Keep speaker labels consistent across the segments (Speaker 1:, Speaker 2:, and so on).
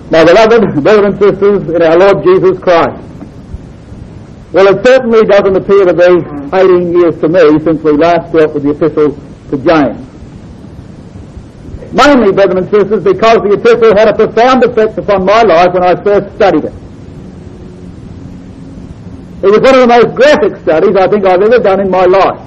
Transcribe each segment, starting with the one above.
Speaker 1: My beloved brothers and sisters in our Lord Jesus Christ, well, it certainly doesn't appear to be 18 years to me since we last dealt with the epistle to James. Mainly, brothers and sisters, because the epistle had a profound effect upon my life when I first studied it. It was one of the most graphic studies I think I've ever done in my life.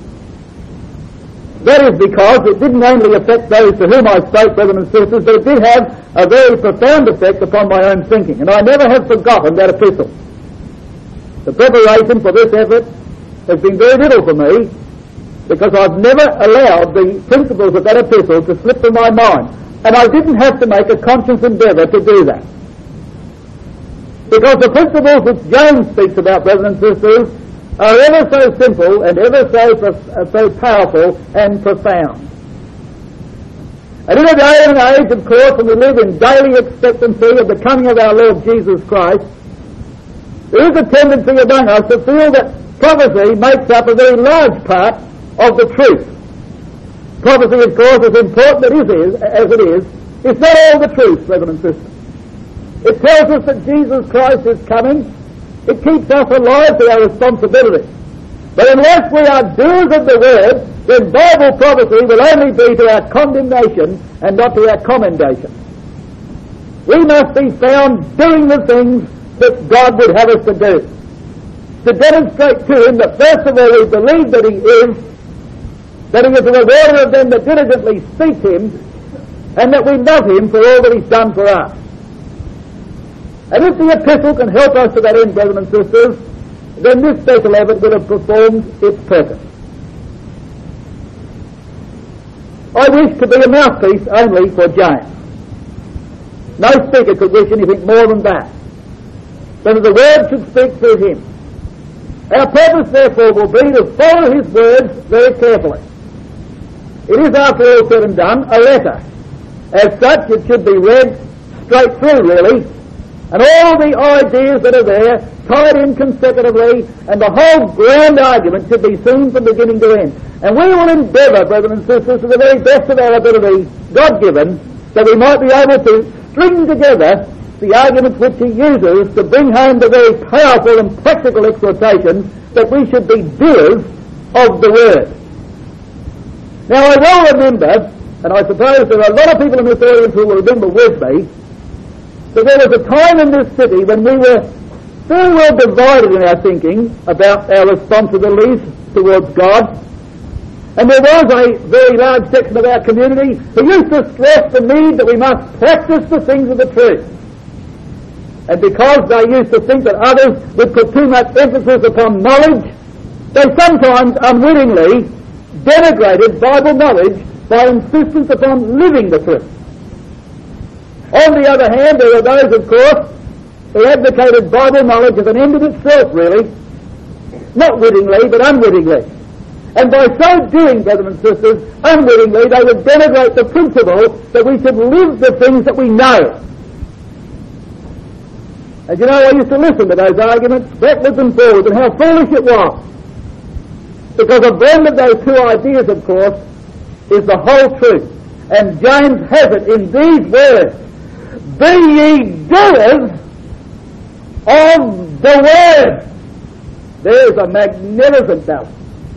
Speaker 1: That is because it didn't only affect those to whom I spoke, brothers and sisters, but it did have a very profound effect upon my own thinking. And I never have forgotten that epistle. The preparation for this effort has been very little for me, because I've never allowed the principles of that epistle to slip from my mind. And I didn't have to make a conscious endeavour to do that. Because the principles which James speaks about, brothers and sisters, are ever so simple and ever so powerful and profound. And in a day and age, of course, when we live in daily expectancy of the coming of our Lord Jesus Christ, there is a tendency among us to feel that prophecy makes up a very large part of the truth. Prophecy, of course, as important as it is, it's not all the truth, brothers and sisters. It tells us that Jesus Christ is coming. It keeps us alive to our responsibility. But unless we are doers of the word, then Bible prophecy will only be to our condemnation and not to our commendation. We must be found doing the things that God would have us to do, to demonstrate to Him that first of all we believe that He is a rewarder of them that diligently seek Him, and that we love Him for all that He's done for us. And if the epistle can help us to that end, brothers and sisters, then this special effort will have performed its purpose. I wish to be a mouthpiece only for James. No speaker could wish anything more than that. But the word should speak through him. Our purpose, therefore, will be to follow his words very carefully. It is, after all said and done, a letter. As such, it should be read straight through, really, and all the ideas that are there tied in consecutively, and the whole grand argument should be seen from beginning to end. And we will endeavour, brothers and sisters, to the very best of our ability, God-given, that we might be able to string together the arguments which he uses to bring home the very powerful and practical exhortation that we should be doers of the word. Now, I well remember, and I suppose there are a lot of people in this audience who will remember with me, that there was a time in this city when we were very well divided in our thinking about our responsibilities towards God. And there was a very large section of our community who used to stress the need that we must practice the things of the truth. And because they used to think that others would put too much emphasis upon knowledge, they sometimes unwittingly denigrated Bible knowledge by insistence upon living the truth. On the other hand, there were those, of course, who advocated Bible knowledge as an end in itself, really, not wittingly, but unwittingly. And by so doing, brothers and sisters, unwittingly, they would denigrate the principle that we should live the things that we know. And you know, I used to listen to those arguments backwards and forwards, and how foolish it was. Because a blend of those two ideas, of course, is the whole truth. And James has it in these words: be ye doers of the word. There's a magnificent balance.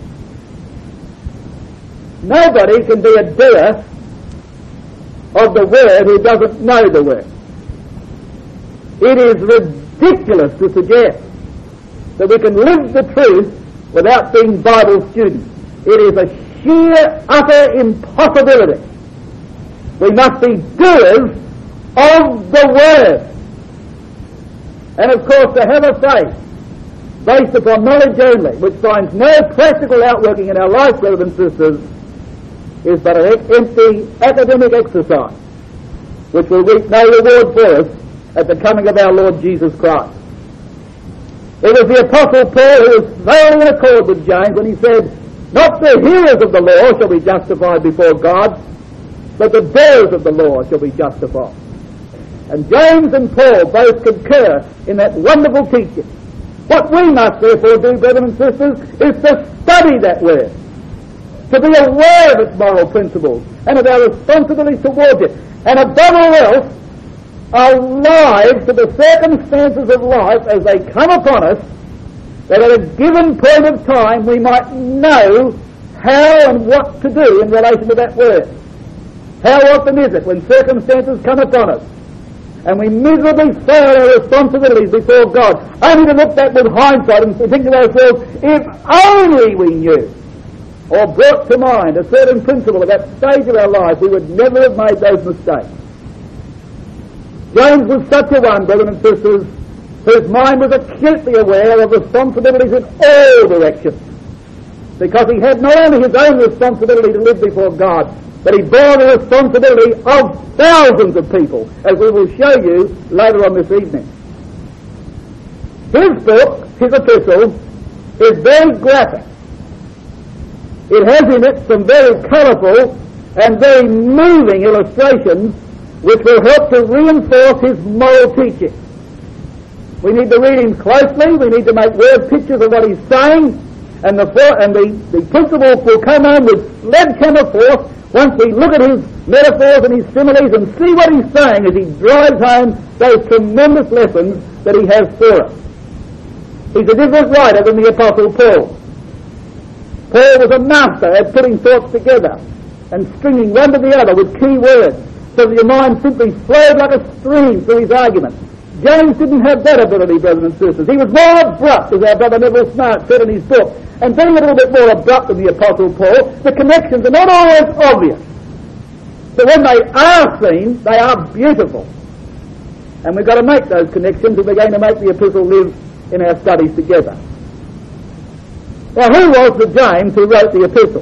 Speaker 1: Nobody can be a doer of the word who doesn't know the word. It is ridiculous to suggest that we can live the truth without being Bible students. It is a sheer, utter impossibility. We must be doers of the word. And of course, to have a faith based upon knowledge only, which finds no practical outworking in our life, brothers and sisters, is but an empty academic exercise, which will reap no reward for us at the coming of our Lord Jesus Christ. It was the Apostle Paul who was thoroughly in accord with James when he said, not the hearers of the law shall be justified before God, but the doers of the law shall be justified. And James and Paul both concur in that wonderful teaching. What we must therefore do, brothers and sisters, is to study that word, to be aware of its moral principles and of our responsibility towards it, and above all else, alive to the circumstances of life as they come upon us, that at a given point of time we might know how and what to do in relation to that word. How often is it when circumstances come upon us and we miserably fail our responsibilities before God, only to look back with hindsight and think to ourselves, if only we knew or brought to mind a certain principle at that stage of our life, we would never have made those mistakes. James was such a one, brothers and sisters, whose mind was acutely aware of responsibilities in all directions, because he had not only his own responsibility to live before God, but he bore the responsibility of thousands of people, as we will show you later on this evening. His book, his epistle, is very graphic. It has in it some very colourful and very moving illustrations which will help to reinforce his moral teaching. We need to read him closely, we need to make word pictures of what he's saying, and the principles will come on with sledgehammer force once we look at his metaphors and his similes and see what he's saying as he drives home those tremendous lessons that he has for us. He's a different writer than the Apostle Paul. Paul was a master at putting thoughts together and stringing one to the other with key words, so that your mind simply flowed like a stream through his arguments. James didn't have that ability, brothers and sisters. He was more abrupt, as our brother Neville Smart said in his book. And being a little bit more abrupt than the Apostle Paul, the connections are not always obvious. But when they are seen, they are beautiful. And we've got to make those connections if we're going to make the epistle live in our studies together. Now, who was the James who wrote the epistle?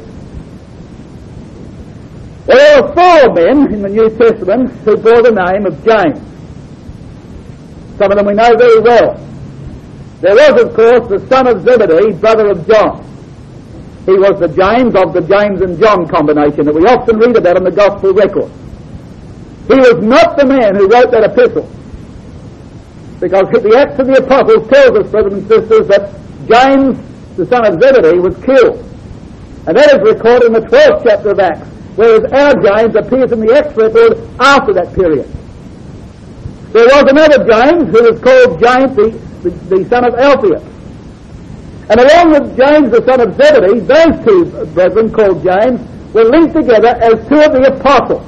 Speaker 1: Well, there were 4 men in the New Testament who bore the name of James. Some of them we know very well. There was, of course, the son of Zebedee, brother of John. He was the James of the James and John combination that we often read about in the Gospel record. He was not the man who wrote that epistle, because the Acts of the Apostles tells us, brothers and sisters, that James, the son of Zebedee, was killed. And that is recorded in the 12th chapter of Acts, whereas our James appears in the Acts record after that period. There was another James who was called James, the son of Alphaeus. And along with James, the son of Zebedee, those 2 brethren called James were linked together as 2 of the apostles.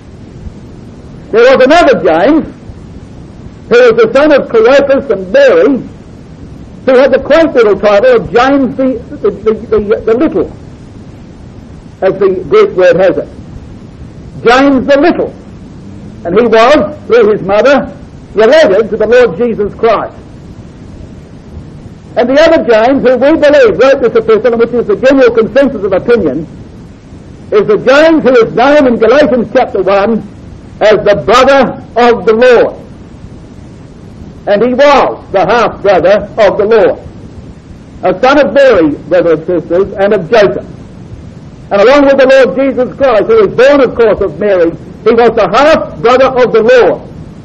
Speaker 1: There was another James who was the son of Cleopas and Mary, who had the quaint little title of James the Little, as the Greek word has it. James the Little. And he was, through his mother, related to the Lord Jesus Christ. And the other James, who we believe wrote this epistle, and which is the general consensus of opinion, is the James who is known in Galatians chapter 1 as the brother of the Lord. And he was the half-brother of the Lord, a son of Mary, brothers and sisters, and of Joseph. And along with the Lord Jesus Christ, who was born, of course, of Mary, he was the half-brother of the Lord.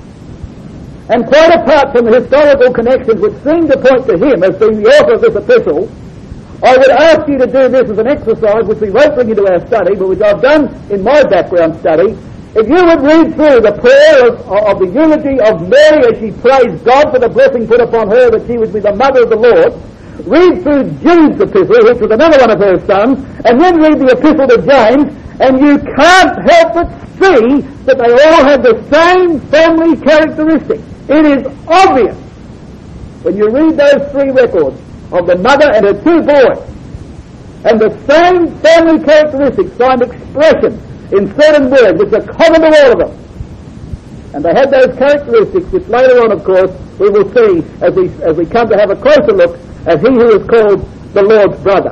Speaker 1: And quite apart from the historical connections which seem to point to him as being the author of this epistle, I would ask you to do this as an exercise which we won't bring into our study, but which I've done in my background study. If you would read through the prayer of the eulogy of Mary as she praised God for the blessing put upon her that she would be the mother of the Lord, read through Jude's epistle, which was another one of her sons, and then read the epistle to James, and you can't help but see that they all have the same family characteristics. It is obvious when you read those 3 records of the mother and her 2 boys, and the same family characteristics find expression in certain words which are common to all of them. And they had those characteristics which later on, of course, we will see as we come to have a closer look at he who is called the Lord's brother.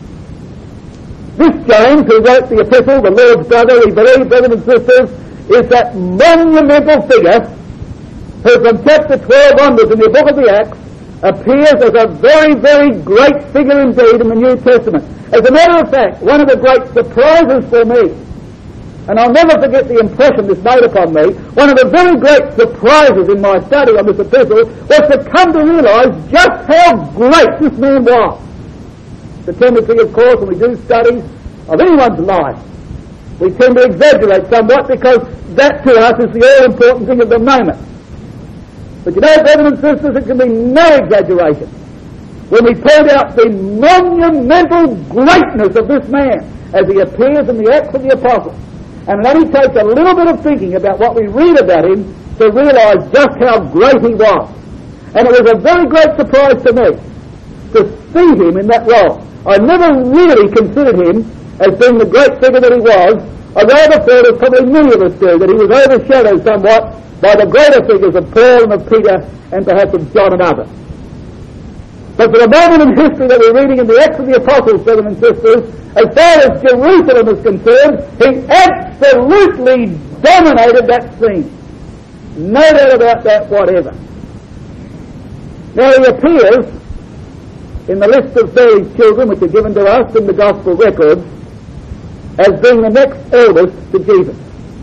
Speaker 1: This James, who wrote the epistle, the Lord's brother, we believe, brothers and sisters, is that monumental figure who from chapter 12 onwards in the book of the Acts appears as a very, very great figure indeed in the New Testament. As a matter of fact, one of the great surprises for me, and I'll never forget the impression this made upon me, one of the very great surprises in my study on this epistle was to come to realise just how great this man was. The tendency, of course, when we do studies of anyone's life, We tend to exaggerate somewhat because that to us is the all-important thing of the moment. But you know, brothers and sisters, it can be no exaggeration when we point out the monumental greatness of this man as he appears in the Acts of the Apostles. And it only takes a little bit of thinking about what we read about him to realise just how great he was. And it was a very great surprise to me to see him in that role. I never really considered him as being the great figure that he was. I rather thought, as probably many of us do, that he was overshadowed somewhat by the greater figures of Paul and of Peter and perhaps of John and others. But for the moment in history that we're reading in the Acts of the Apostles, brothers and sisters, as far as Jerusalem is concerned, he absolutely dominated that scene. No doubt about that whatever. Now he appears in the list of buried children which are given to us in the Gospel records as being the next eldest to Jesus.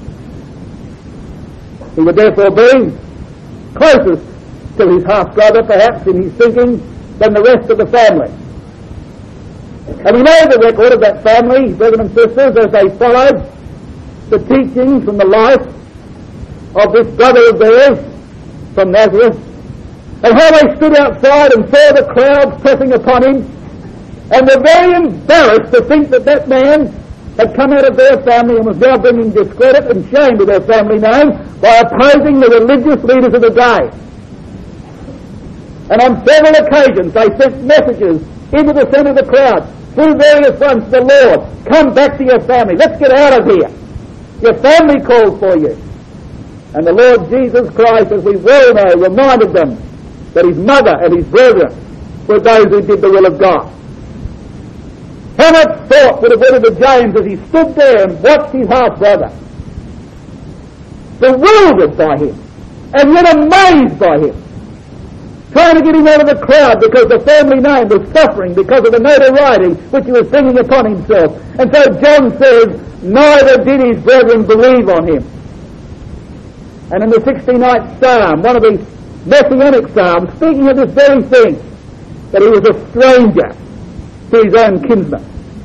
Speaker 1: He would therefore be closest to his half-brother, perhaps, in his thinking, than the rest of the family. And we know the record of that family, brothers and sisters, as they followed the teachings from the life of this brother of theirs from Nazareth, and how they stood outside and saw the crowds pressing upon him, and were very embarrassed to think that that man had come out of their family and was now bringing discredit and shame to their family name by opposing the religious leaders of the day. And on several occasions they sent messages into the centre of the crowd through various ones to the Lord. Come back to your family. Let's get out of here. Your family calls for you. And the Lord Jesus Christ, as we well know, reminded them that his mother and his brethren were those who did the will of God. How much thought would have went into James as he stood there and watched his half-brother, bewildered by him, and yet amazed by him, trying to get him out of the crowd because the family name was suffering because of the notoriety which he was bringing upon himself. And so John says, neither did his brethren believe on him. And in the 69th Psalm, one of the Messianic Psalms, speaking of this very thing, that he was a stranger to his own kinsmen.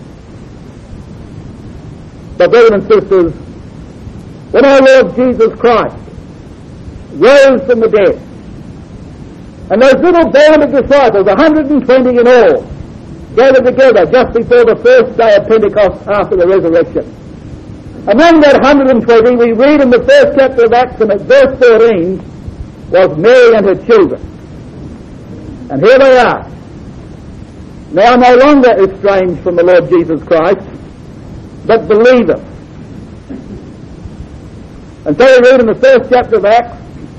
Speaker 1: But brothers and sisters, when our Lord Jesus Christ rose from the dead, and those little band of disciples, 120 in all, gathered together just before the first day of Pentecost after the resurrection. Among that 120, we read in the first chapter of Acts and at verse 13, was Mary and her children. And here they are, now no longer estranged from the Lord Jesus Christ, but believers. And so we read in the first chapter of Acts,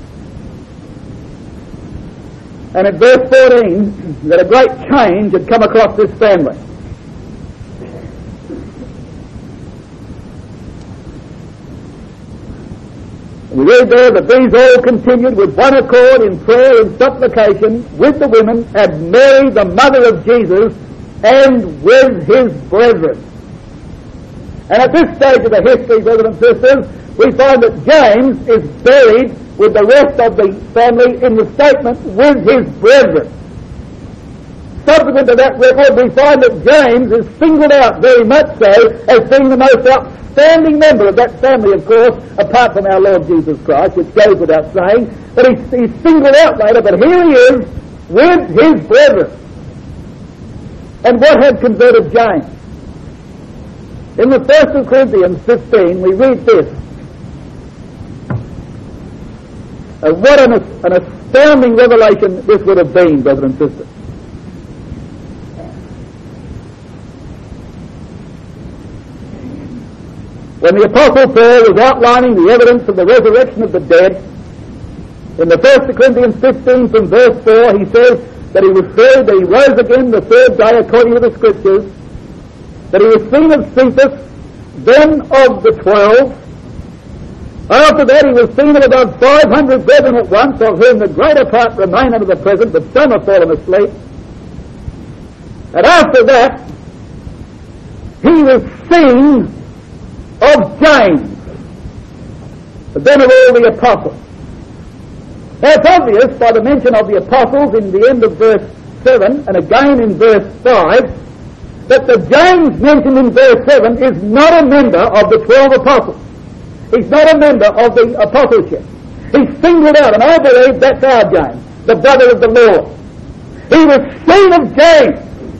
Speaker 1: and at verse 14, that a great change had come across this family. We read there that these all continued with one accord in prayer and supplication with the women, and Mary, the mother of Jesus, and with his brethren. And at this stage of the history, brothers and sisters, we find that James is buried with the rest of the family in the statement, with his brethren. Subsequent to that record, we find that James is singled out very much so as being the most outstanding member of that family, of course, apart from our Lord Jesus Christ, which goes without saying, but he's singled out later, but here he is with his brethren. And what had converted James? In the 1st of Corinthians 15, we read this. What an astounding revelation this would have been, brothers and sisters. When the Apostle Paul was outlining the evidence of the resurrection of the dead, in the 1st of Corinthians 15 from verse 4, he says that he was buried, that he rose again the third day according to the Scriptures, that he was seen of Cephas, then of the 12. After that he was seen of about 500 brethren at once, of whom the greater part remain unto the present, but some have fallen asleep. And after that he was seen of James, then of all the apostles. Now it's obvious by the mention of the apostles in the end of verse 7 and again in verse 5 that the James mentioned in verse 7 is not a member of the 12 apostles. He's not a member of the apostleship. He's singled out, and I believe that's our James, the brother of the Lord. He was seen of James.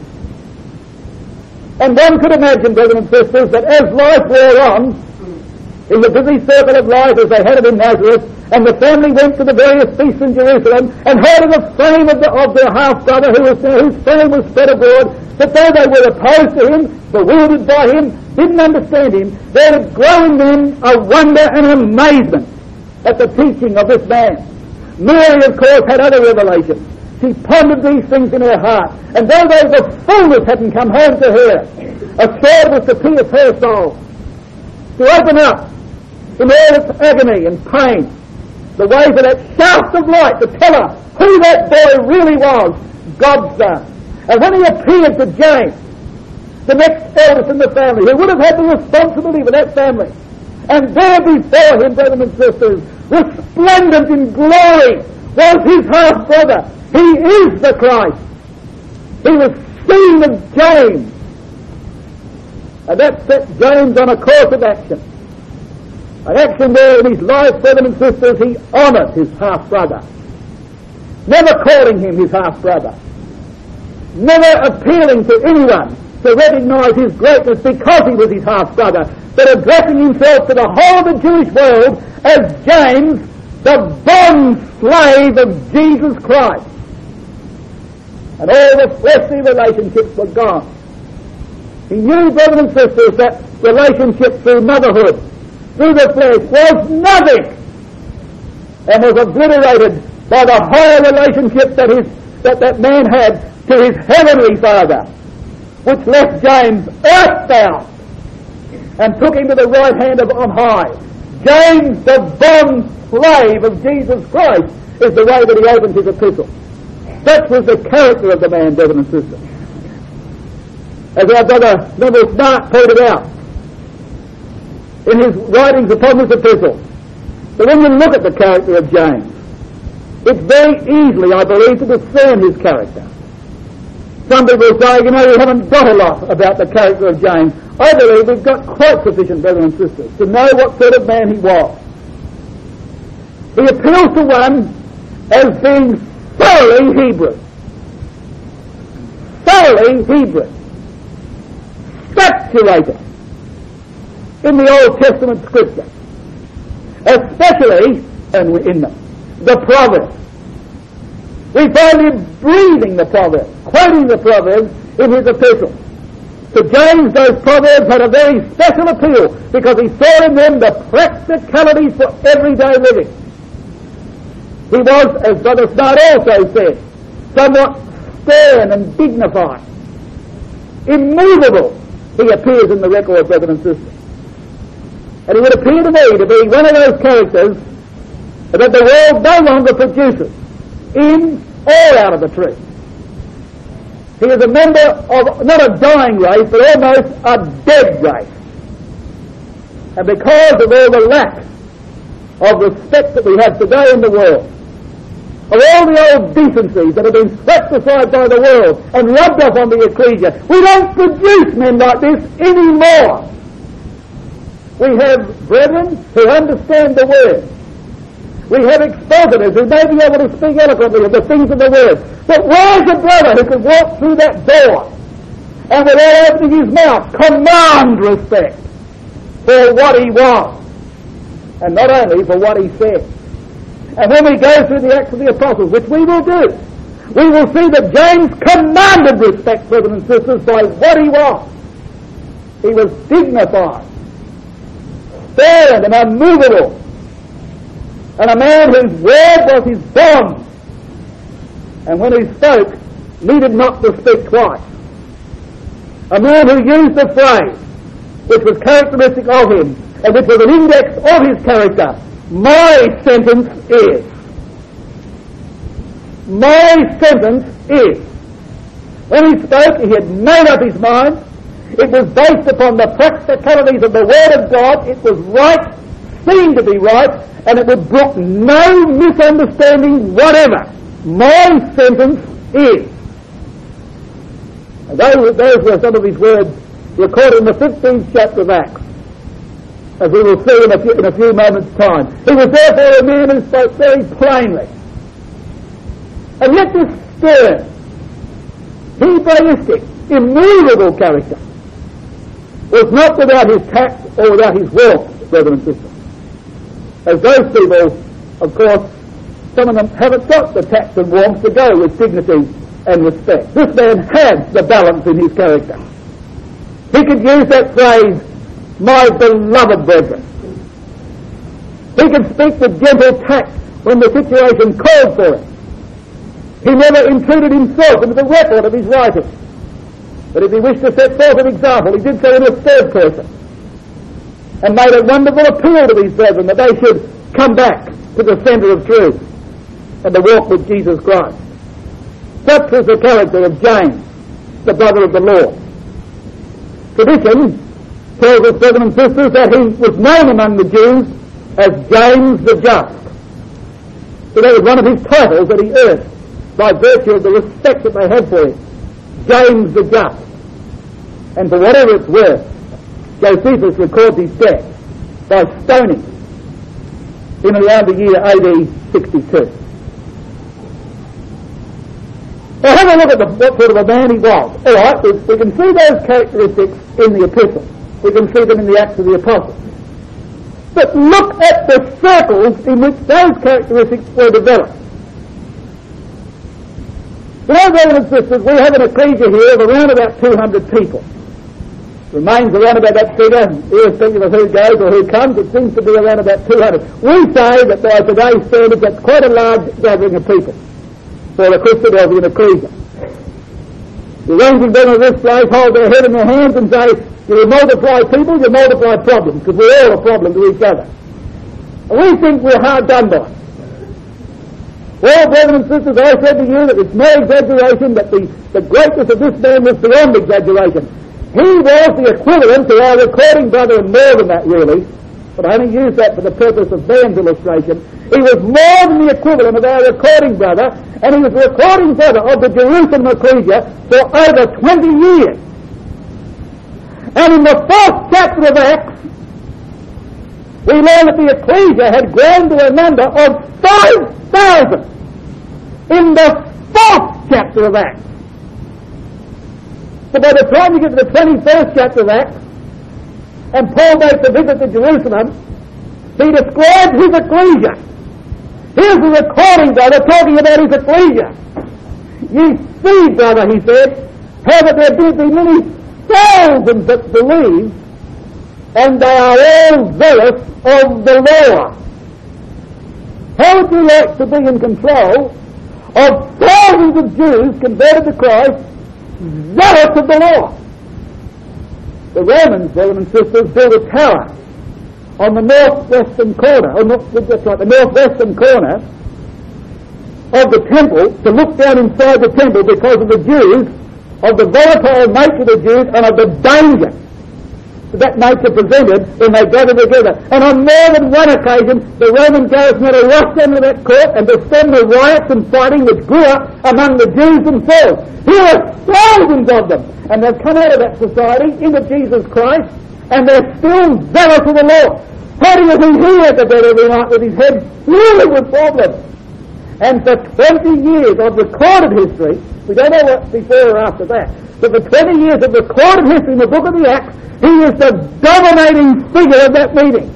Speaker 1: And one could imagine, brothers and sisters, that as life wore on, in the busy circle of life as they had it in Nazareth, and the family went to the various feasts in Jerusalem, and heard of the fame of their half-brother whose fame was spread abroad, that though they were opposed to him, bewildered by him, didn't understand him, there would grow in them a wonder and amazement at the teaching of this man. Mary, of course, had other revelations. She pondered these things in her heart, and though the fullness hadn't come home to her, a sword was to pierce her soul, to open up in all its agony and pain the way for that shaft of light to tell her who that boy really was, God's son. And when he appeared to James, the next eldest in the family, who would have had the responsibility for that family, and there before him, brothers and sisters, resplendent in glory, was his half-brother. He is the Christ. He was seen of James. And that set James on a course of action. An action where in his life, brothers and sisters, he honoured his half-brother. Never calling him his half-brother. Never appealing to anyone to recognise his greatness because he was his half-brother, but addressing himself to the whole of the Jewish world as James, the bond slave of Jesus Christ. And all the fleshly relationships were gone. He knew, brothers and sisters, that relationship through motherhood, through the flesh, was nothing, and was obliterated by the higher relationship that man had to his heavenly Father, which left James earthbound and took him to the right hand of on high. James, the bond slave of Jesus Christ, is the way that he opens his epistle. That was the character of the man, brothers and sisters. As our brother Neville Smart pointed out in his writings upon this epistle, that when you look at the character of James, it's very easily, I believe, to discern his character. Some people say, you haven't got a lot about the character of James. I believe we've got quite sufficient, brothers and sisters, to know what sort of man he was. He appeals to one as being thoroughly Hebrew. Thoroughly Hebrew. Saturated in the Old Testament Scripture. Especially in the Proverbs. We find him breathing the Proverbs, quoting the Proverbs in his epistle. To James, those Proverbs had a very special appeal because he saw in them the practicalities for everyday living. He was, as Brother Smart also said, somewhat stern and dignified. Immovable, he appears in the record, brothers and sisters. And he would appear to me to be one of those characters that the world no longer produces, in or out of the truth. He is a member of not a dying race, but almost a dead race. And because of all the lack of respect that we have today in the world, of all the old decencies that have been swept aside by the world and rubbed off on the ecclesia, we don't produce men like this anymore. We have brethren who understand the Word. We have expositors who may be able to speak eloquently of the things of the Word. But where's a brother who could walk through that door and without opening his mouth command respect for what he was, and not only for what he said? And when we go through the Acts of the Apostles, which we will do, we will see that James commanded respect, brothers and sisters, by what he was. He was dignified, stern and unmovable, and a man whose word was his bond, and when he spoke, needed not to speak twice. A man who used the phrase which was characteristic of him, and which was an index of his character: my sentence is. My sentence is. When he spoke, he had made up his mind. It was based upon the practicalities of the Word of God. It was right, seemed to be right, and it would brook no misunderstanding whatever. My sentence is. And those were some of his words recorded in the 15th chapter of Acts, as we will see in a few moments' time. He was therefore a man who spoke very plainly. And yet this stern, Hebraistic, immovable character was not without his tact or without his warmth, brothers and sisters. As those people, of course, some of them haven't got the tact and warmth to go with dignity and respect. This man had the balance in his character. He could use that phrase, my beloved brethren. He could speak with gentle tact when the situation called for it. He never intruded himself into the record of his writing. But if he wished to set forth an example, he did so in a third person, and made a wonderful appeal to these brethren that they should come back to the centre of truth and to walk with Jesus Christ. Such was the character of James, the brother of the Lord. Tradition tells us, brothers and sisters, that he was known among the Jews as James the Just. So that was one of his titles that he earned by virtue of the respect that they had for him. James the Just. And for whatever it's worth, Josephus records his death by stoning in around the year AD 62. Now have a look at what sort of a man he was. All right, we can see those characteristics in the epistle. We can see them in the Acts of the Apostles. But look at the circles in which those characteristics were developed. You know, brothers and sisters, we have an ecclesia here of around about 200 people. Remains around about that figure, irrespective of who goes or who comes, it seems to be around about 200. We say that by today's standards, that's quite a large gathering of people for a Christadelphian ecclesia. The arranging them of this place hold their head in their hands and say, you multiply people, you multiply problems, because we're all a problem to each other. And we think we're hard done by. Well, brothers and sisters, I said to you that it's no exaggeration that the greatness of this man was beyond exaggeration. He was the equivalent to our recording brother, and more than that really, but I only use that for the purpose of Ben's illustration. He was more than the equivalent of our recording brother, and he was the recording brother of the Jerusalem ecclesia for over 20 years. And in the 4th chapter of Acts, we learn that the ecclesia had grown to a number of 5,000 in the 4th chapter of Acts. So by the time you get to the 21st chapter of Acts, and Paul makes a visit to Jerusalem, he describes his ecclesia. Here's the recording brother talking about his ecclesia. Ye see, brother, he said, how that there be many thousands that believe, and they are all zealous of the law. How would you like to be in control of thousands of Jews converted to Christ, zealous of the law? The Romans, brothers and sisters, built a tower on the northwestern corner, the northwestern corner of the temple, to look down inside the temple because of the Jews, of the volatile nature of the Jews, and of the danger that nature presented when they gathered together. And on more than one occasion, the Roman garrison had to rush down to that court and to stem the riots and fighting which grew up among the Jews themselves. Here are thousands of them, and they've come out of that society into Jesus Christ, and they're still zealous of the Lord. How do you think he had to bed every night with his head filled with problems? And for 20 years of recorded history, we don't know what before or after that, but for 20 years of recorded history in the book of the Acts, he is the dominating figure of that meeting.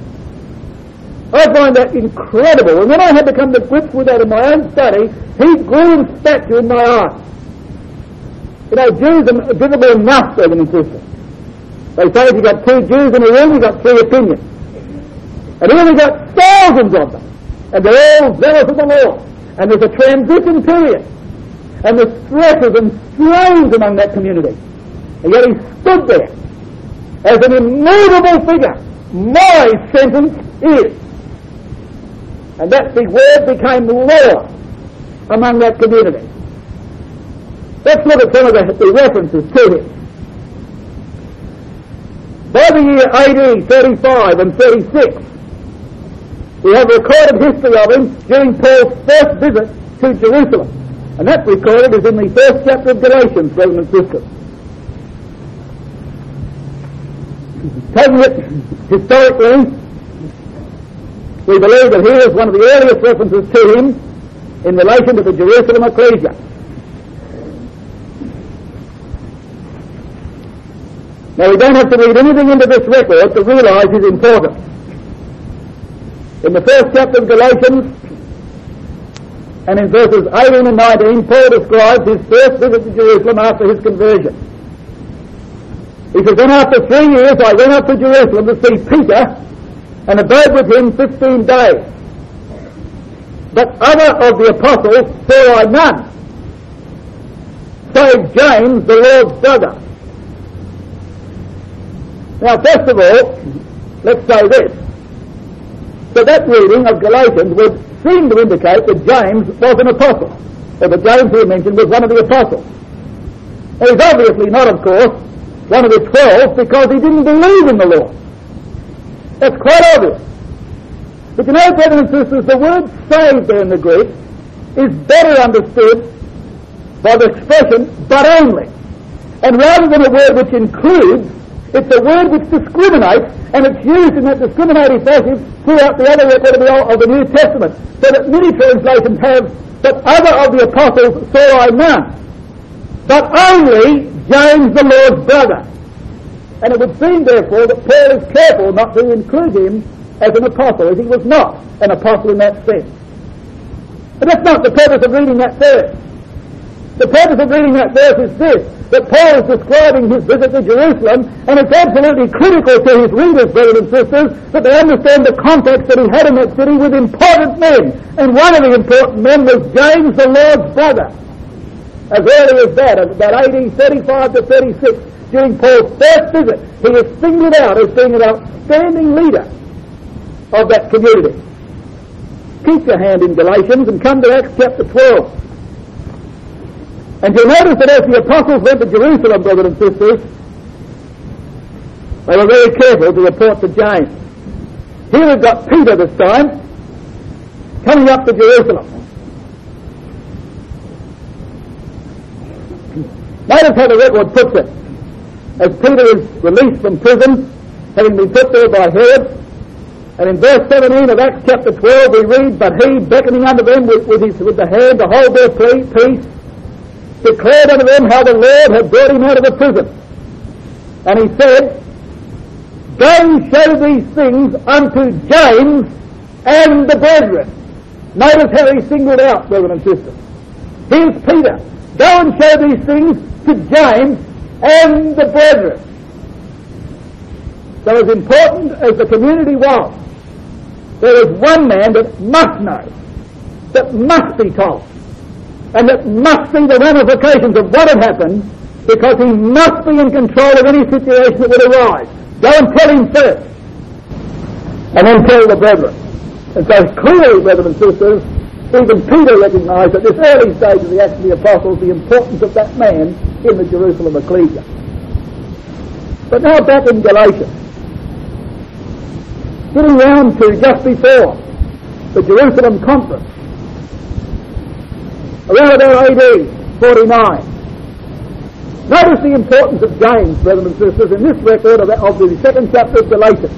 Speaker 1: I find that incredible. And when I had to come to grips with that in my own study, he grew in stature in my eyes. You know, Jews are visible enough, brothers and sisters. They say if you've got 2 Jews in a room, you've got 3 opinions. And here we've got thousands of them. And they're all zealous of the Lord. And there's a transition period. And there's stresses and strains among that community. And yet he stood there as an immovable figure. My sentence is. And that big word became law among that community. Let's look at some of the references to him. By the year AD 35 and 36, we have recorded history of him during Paul's first visit to Jerusalem. And that recorded is in the 1st chapter of Galatians, brothers and sisters. Taking it historically, we believe that here is one of the earliest references to him in relation to the Jerusalem ecclesia. Now, we don't have to read anything into this record to realise his importance. In the first chapter of Galatians, and in verses 18 and 19, Paul describes his first visit to Jerusalem after his conversion. He says, "Then after 3 years I went up to Jerusalem to see Peter, and abode with him 15 days. But other of the apostles saw I none, save James, the Lord's brother." Now, first of all, let's say this. So that reading of Galatians would seem to indicate that James was an apostle, or that James here mentioned was one of the apostles. Now, he's obviously not, of course, one of the 12 because he didn't believe in the Lord. That's quite obvious. But you know, brothers and sisters, the word saved there in the Greek is better understood by the expression "but only." And rather than a word which includes, it's a word which discriminates, and it's used in that discriminative fashion throughout the other record of the New Testament. So that many translations have, "But other of the apostles saw I none, but only James the Lord's brother." And it would seem, therefore, that Paul is careful not to include him as an apostle, as he was not an apostle in that sense. But that's not the purpose of reading that verse. The purpose of reading that verse is this, that Paul is describing his visit to Jerusalem, and it's absolutely critical to his readers, brothers and sisters, that they understand the context that he had in that city with important men. And one of the important men was James, the Lord's brother. As early as that, about AD 35 to 36, during Paul's first visit, he is singled out as being an outstanding leader of that community. Keep your hand in Galatians and come to Acts chapter 12. And you'll notice that as the apostles went to Jerusalem, brothers and sisters, they were very careful to report to James. Here we've got Peter this time, coming up to Jerusalem. Notice how the record puts it. As Peter is released from prison, having been put there by Herod, and in verse 17 of Acts chapter 12 we read, "But he, beckoning unto them with the hand to hold their peace, declared unto them how the Lord had brought him out of the prison. And he said, Go show these things unto James and the brethren." Notice how he singled out, brothers and sisters. Here's Peter. Go and show these things to James and the brethren. So as important as the community was, there was one man that must know, that must be told, and that must see the ramifications of what had happened, because he must be in control of any situation that would arise. Go and tell him first, and then tell the brethren. And so clearly, brothers and sisters, even Peter recognised at this early stage of the Acts of the Apostles the importance of that man in the Jerusalem ecclesia. But now back in Galatians, getting round to just before the Jerusalem conference, around about AD 49. Notice the importance of James, brothers and sisters, in this record of the second chapter of Galatians.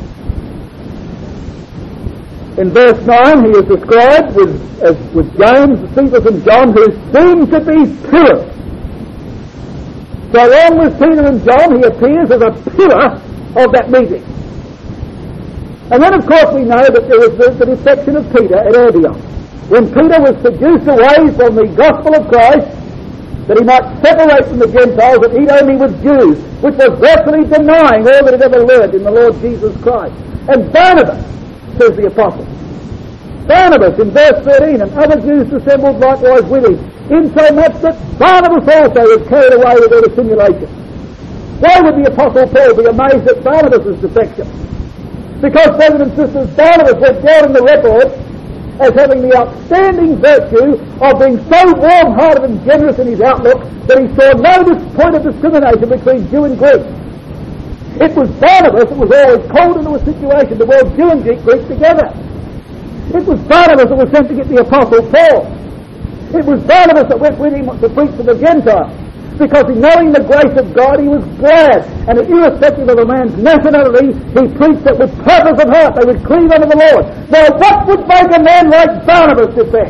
Speaker 1: In verse 9 he is described with James, Cephas and John, who seem to be pillars. So along with Peter and John, he appears as a pillar of that meeting. And then of course we know that there was the defection of Peter at Antioch. When Peter was seduced away from the gospel of Christ, that he might separate from the Gentiles and eat only with Jews, which was virtually denying all that had ever learned in the Lord Jesus Christ. And Barnabas, says the apostle, Barnabas in verse 13, and other Jews assembled likewise with him, insomuch that Barnabas also was carried away with their dissimulation. Why would the apostle Paul be amazed at Barnabas' defection? Because, brothers and sisters, Barnabas went down in the record as having the outstanding virtue of being so warm-hearted and generous in his outlook that he saw no point of discrimination between Jew and Greek. It was Barnabas that was always called into a situation to weld Jew and Greek together. It was Barnabas that was sent to get the apostle Paul. It was Barnabas that went with him to preach to the Gentiles. because knowing the grace of God, he was glad. And irrespective of a man's nationality, he preached that with purpose of heart they would cleave unto the Lord. Now, what would make a man like Barnabas defect?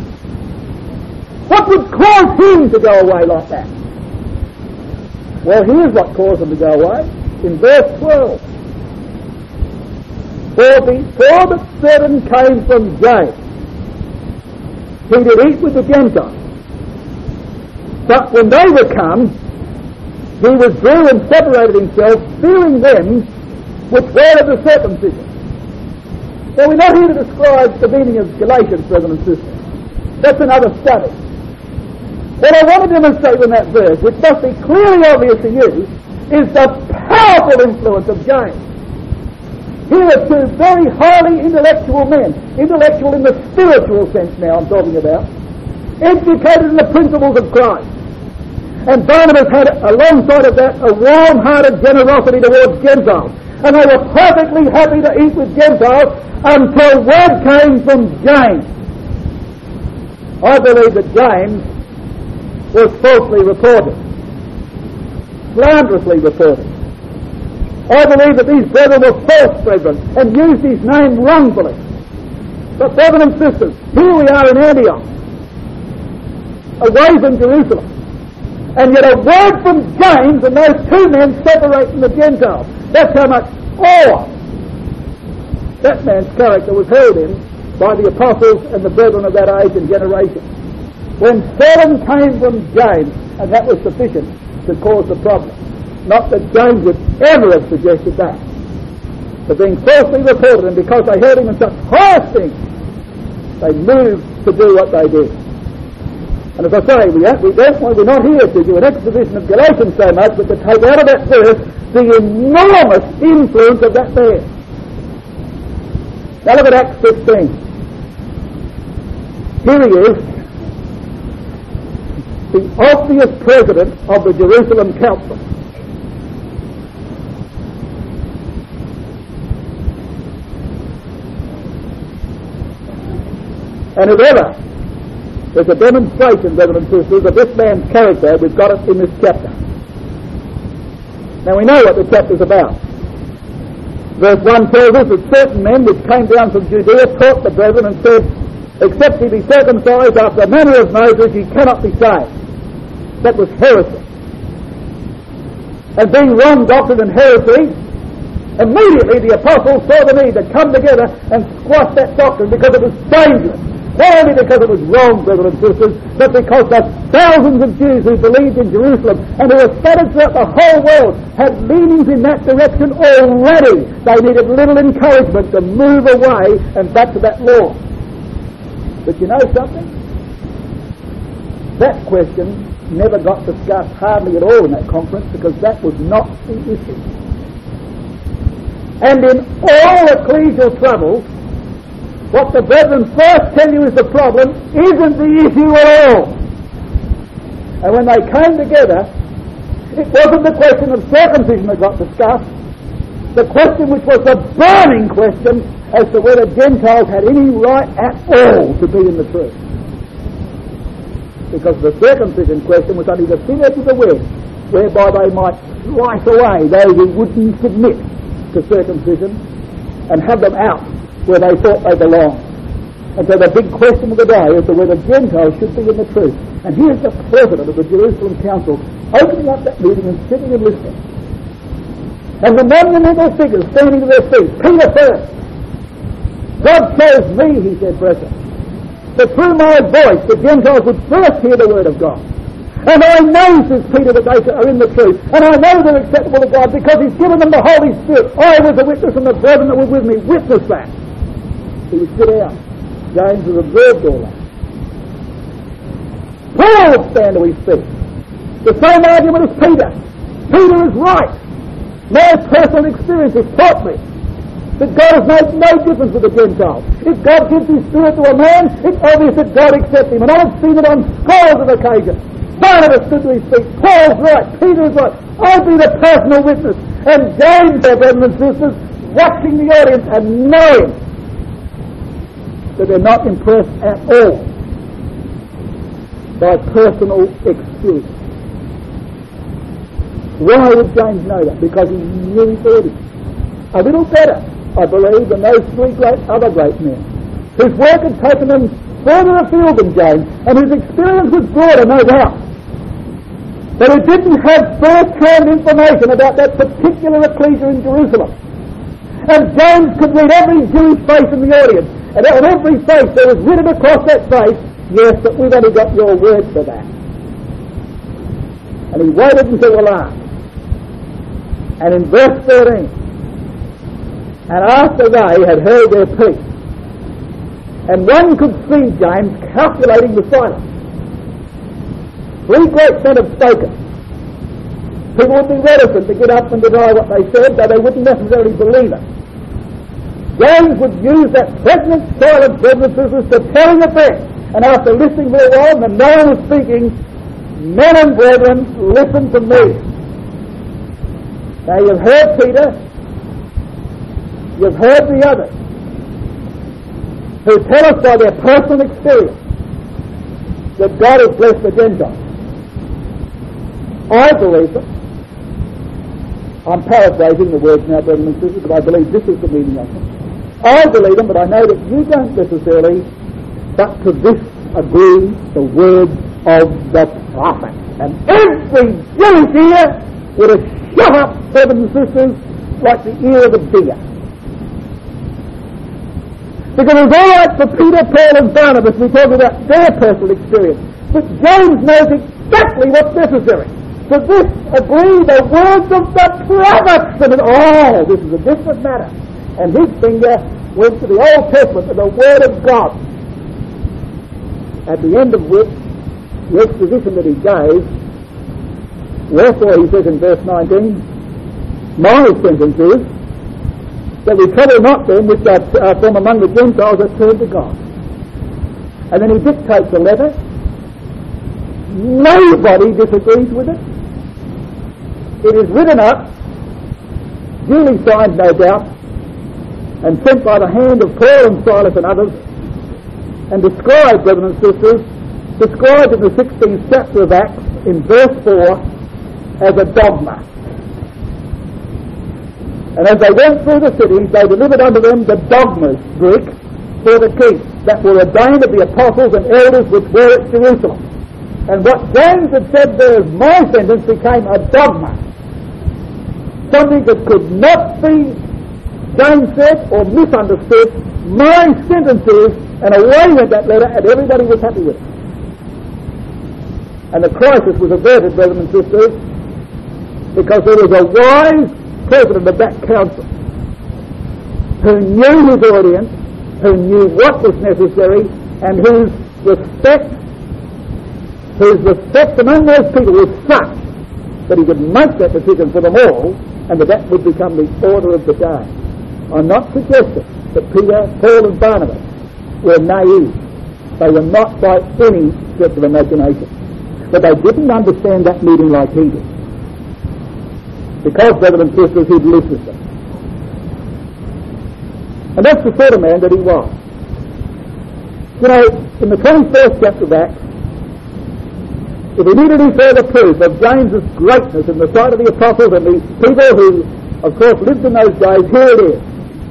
Speaker 1: What would cause him to go away like that? Well, here's what caused him to go away. In verse 12. For before that certain came from James, he did eat with the Gentiles. But when they were come, he withdrew and separated himself, fearing them which were of the circumcision. Now, we're not here to describe the meaning of Galatians, brothers and sisters. That's another study. What I want to demonstrate in that verse, which must be clearly obvious to you, is the powerful influence of James. Here are two very highly intellectual men, intellectual in the spiritual sense now I'm talking about, educated in the principles of Christ. And Barnabas had, alongside of that, a warm-hearted generosity towards Gentiles. And they were perfectly happy to eat with Gentiles until word came from James. I believe that James was falsely reported, slanderously reported. I believe that these brethren were false brethren and used his name wrongfully. But brothers and sisters, here we are in Antioch, away from Jerusalem, and yet a word from James and those two men separate from the Gentiles. That's how much awe that man's character was held in by the apostles and the brethren of that age and generation. When 7 came from James, and that was sufficient to cause the problem. Not that James would ever have suggested that. But being falsely reported, and because they heard him in such high esteem, they moved to do what they did. And as I say, we're not here to do an exposition of Galatians so much, but to take out of that verse the enormous influence of that man. Now look at Acts 15. Here he is, the obvious president of the Jerusalem Council. And if ever there's a demonstration, brothers and sisters, of this man's character, we've got it in this chapter. Now we know what the chapter's about. Verse 1 tells us that certain men which came down from Judea taught the brethren and said, except ye be circumcised after the manner of Moses, ye cannot be saved. That was heresy. And being wrong doctrine and heresy, immediately the apostles saw the need to come together and squash that doctrine because it was dangerous. Not only because it was wrong, brothers and sisters, but because the thousands of Jews who believed in Jerusalem and who were scattered throughout the whole world had leanings in that direction already. They needed little encouragement to move away and back to that law. But you know something? That question never got discussed hardly at all in that conference because that was not the issue. And in all ecclesial troubles, what the brethren first tell you is the problem isn't the issue at all. And when they came together, it wasn't the question of circumcision that got discussed. The question which was the burning question as to whether Gentiles had any right at all to be in the truth. Because the circumcision question was only the thin edge of the wedge whereby they might slice away those who wouldn't submit to circumcision and have them out where they thought they belonged. And so the big question of the day is to whether Gentiles should be in the truth. And here's the president of the Jerusalem Council opening up that meeting and sitting and listening. And the monumental figures standing to their feet, Peter first. God chose me, he said, brethren, that through my voice the Gentiles would first hear the word of God. And I know, says Peter, that they are in the truth. And I know they're acceptable to God because he's given them the Holy Spirit. I was a witness and the brethren that were with me witnessed that. He would sit down. James has observed all that. Paul would stand to his feet. The same argument as Peter. Peter is right. My personal experience has taught me that God has made no difference with the Gentiles. If God gives his Spirit to a man, it's obvious that God accepts him. And I've seen it on scores of occasions. Barnabas stood to his feet. Paul's right. Peter is right. I'll be the personal witness. And James, their brothers and sisters, watching the audience and knowing that they're not impressed at all by personal experience. Why would James know that? Because he knew his audience a little better, I believe, than those three other great men, whose work had taken them further afield than James, and whose experience was broader, no doubt. But who didn't have first-hand information about that particular ecclesia in Jerusalem. And James could read every Jewish face in the audience, and on every face there was written across that face, yes, but we've only got your word for that. And he waited until the last. And in verse 13, and after they had heard their peace, and one could see James calculating the silence. Three great men have spoken. People would be reticent to get up and deny what they said, though they wouldn't necessarily believe it. James would use that pregnant silence, brothers and sisters, to tell the fact. And after listening for a while, and no one was speaking, men and brethren, listen to me. Now you've heard Peter, you've heard the others, who tell us by their personal experience that God has blessed the Gentiles. I believe it. I'm paraphrasing the words now, brothers and sisters, but I believe this is the meaning of them. I believe them, but I know that you don't necessarily, but to this agree the words of the prophet. And every Jewish ear would have shut up, brothers and sisters, like the ear of a deer. Because it was all right for Peter, Paul and Barnabas to be talking about their personal experience. But James knows exactly what's necessary. To this agree the words of the prophets. And this is a different matter. And his finger went to the Old Testament, to the Word of God. At the end of which, the exposition that he gave, wherefore he says in verse 19, my sentence is, that we trouble not them which are from among the Gentiles that turn to God. And then he dictates a letter. Nobody disagrees with it. It is written up, duly signed no doubt, and sent by the hand of Paul and Silas and others, and described, brothers and sisters, described in the 16th chapter of Acts, in verse 4, as a dogma. And as they went through the cities, they delivered unto them the dogmas, Greek, for the king, that were ordained of the apostles and elders which were at Jerusalem. And what James had said there as my sentence became a dogma. Something that could not be gainsaid or misunderstood. My sentence is, and away went that letter, and everybody was happy with it. And the crisis was averted, brothers and sisters, because there was a wise president of that council who knew his audience, who knew what was necessary, and whose respect among those people was such that he could make that decision for them all, and that would become the order of the day. I'm not suggesting that Peter, Paul and Barnabas were naive. They were not by any stretch of imagination. But they didn't understand that meeting like he did. Because, brothers and sisters, he'd lived with them. And that's the sort of man that he was. You know, in the 21st chapter of Acts, if we need any further proof of James's greatness in the sight of the apostles and the people who, of course, lived in those days, here it is.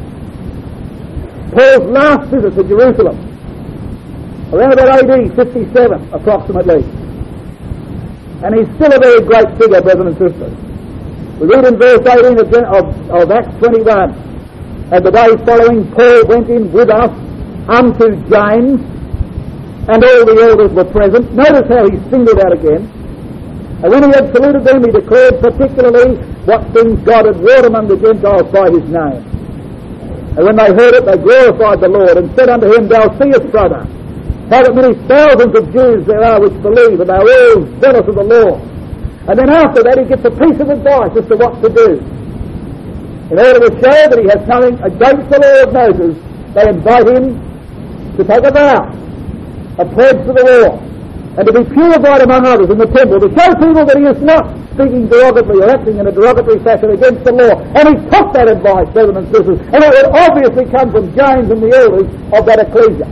Speaker 1: Paul's last visit to Jerusalem, around about AD 57, approximately. And he's still a very great figure, brothers and sisters. We read in verse 18 of Acts 21, and the day following Paul went in with us unto James, and all the elders were present. Notice how he singled out again. And when he had saluted them, he declared particularly what things God had wrought among the Gentiles by his name. And when they heard it, they glorified the Lord, and said unto him, Thou seest, brother, how that many thousands of Jews there are which believe, and they are all zealous of the Lord. And then after that he gets a piece of advice as to what to do. In order to show that he has nothing against the law of Moses, they invite him to take a vow, a pledge to the law, and to be purified among others in the temple, to show people that he is not speaking derogatorily or acting in a derogatory fashion against the law. And he took that advice, brothers and sisters, and it would obviously come from James and the elders of that ecclesia.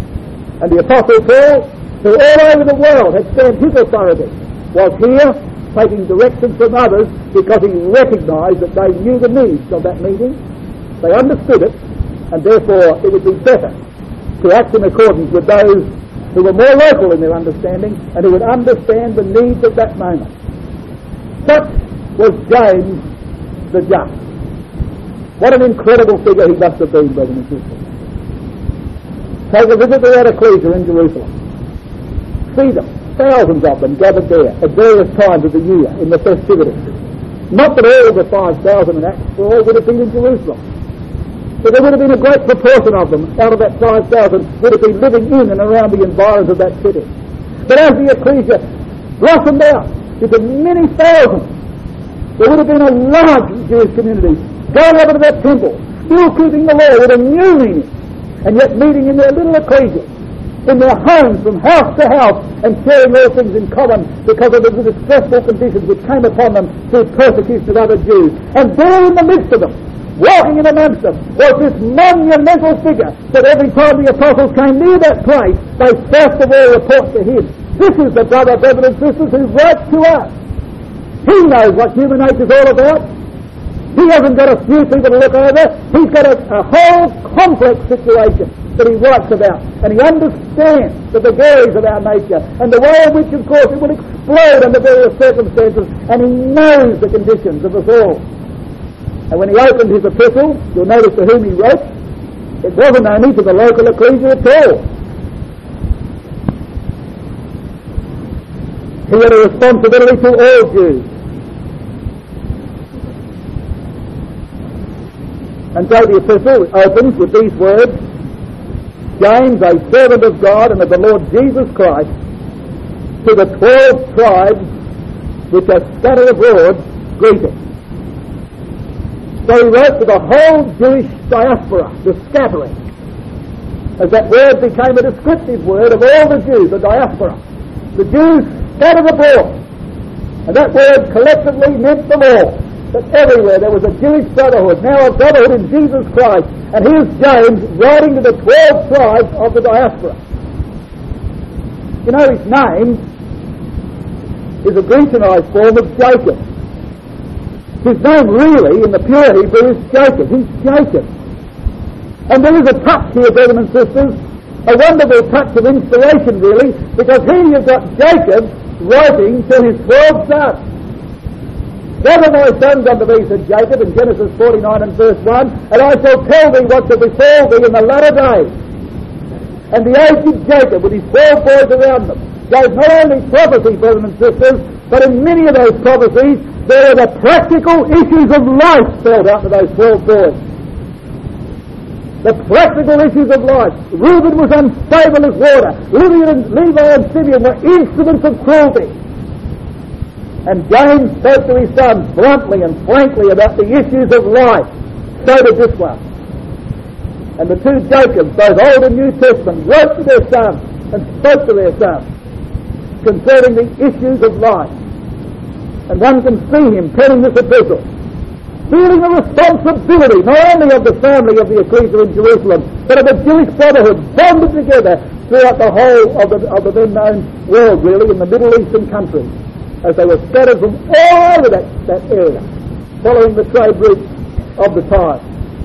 Speaker 1: And the Apostle Paul, who all over the world had stamped his authority, was here taking directions from others because he recognised that they knew the needs of that meeting. They understood it, and therefore it would be better to act in accordance with those who were more local in their understanding and who would understand the needs of that moment. Such was James the Just. What an incredible figure he must have been, brothers and sisters. Take a visit to that ecclesia in Jerusalem. See them, thousands of them gathered there at various times of the year in the festivities. Not that all the 5,000 in Acts 4 would have been in Jerusalem, but there would have been a great proportion of them out of that 5,000 would have been living in and around the environs of that city. But as the ecclesia blossomed out into many thousands, there would have been a large Jewish community going over to that temple, still keeping the law with a new meaning, and yet meeting in their little ecclesia, in their homes from house to house, and sharing all things in common because of the distressful conditions which came upon them through persecution of other Jews. And there in the midst of them, walking in amongst them, was this monumental figure that every time the apostles came near that place, they first of all report to him. This is the brother, brothers and sisters, who writes to us. He knows what human nature is all about. He hasn't got a few people to look over. He's got a whole complex situation that he writes about. And he understands the vagaries of our nature and the way in which, of course, it will explode under various circumstances. And he knows the conditions of us all. And when he opened his epistle, you'll notice to whom he wrote. It wasn't only to the local ecclesia at all. He had a responsibility to all Jews. And so the epistle opens with these words, James, a servant of God and of the Lord Jesus Christ, to the 12 tribes which are scattered abroad, greeting. So he wrote to the whole Jewish diaspora, the scattering, as that word became a descriptive word of all the Jews, the diaspora. The Jews scattered abroad. And that word collectively meant them all. That everywhere there was a Jewish brotherhood, now a brotherhood in Jesus Christ. And here's James writing to the 12 tribes of the diaspora. You know, his name is a Grecianized form of Jacob. His name really, in the pure Hebrew, is Jacob. He's Jacob. And there is a touch here, brothers and sisters, a wonderful touch of inspiration really, because here you've got Jacob writing to his 12 sons. Gather my sons unto thee, said Jacob in Genesis 49 and verse 1, and I shall tell thee what shall befall thee in the latter days. And the aged Jacob, with his 12 boys around them, gave not only prophecy, brothers and sisters, but in many of those prophecies, there are the practical issues of life spelled out to those 12 boys. The practical issues of life. Reuben was unstable as water. Levi and Simeon were instruments of cruelty. And James spoke to his sons bluntly and frankly about the issues of life. So did this one. And the two Jacobs, both Old and New Testament, wrote to their sons and spoke to their sons concerning the issues of life. And one can see him penning this epistle, feeling the responsibility not only of the family of the ecclesia in Jerusalem, but of the Jewish brotherhood bonded together throughout the whole of the then known world, really, in the Middle Eastern countries, as they were scattered from all over that area, following the trade routes of the time.